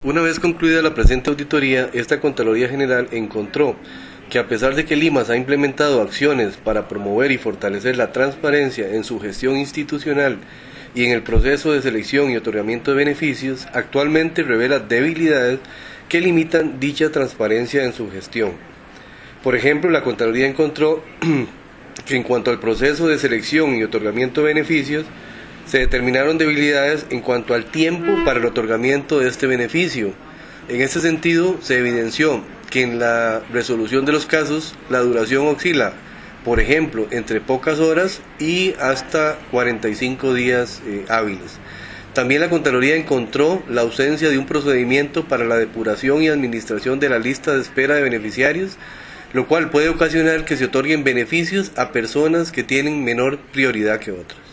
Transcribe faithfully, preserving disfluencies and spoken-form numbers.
Una vez concluida la presente auditoría, esta Contraloría General encontró que a pesar de que Limas ha implementado acciones para promover y fortalecer la transparencia en su gestión institucional y en el proceso de selección y otorgamiento de beneficios, actualmente revela debilidades que limitan dicha transparencia en su gestión. Por ejemplo, la Contraloría encontró que en cuanto al proceso de selección y otorgamiento de beneficios, se determinaron debilidades en cuanto al tiempo para el otorgamiento de este beneficio. En este sentido, se evidenció que en la resolución de los casos la duración oscila, por ejemplo, entre pocas horas y hasta cuarenta y cinco días eh, hábiles. También la Contraloría encontró la ausencia de un procedimiento para la depuración y administración de la lista de espera de beneficiarios, lo cual puede ocasionar que se otorguen beneficios a personas que tienen menor prioridad que otras.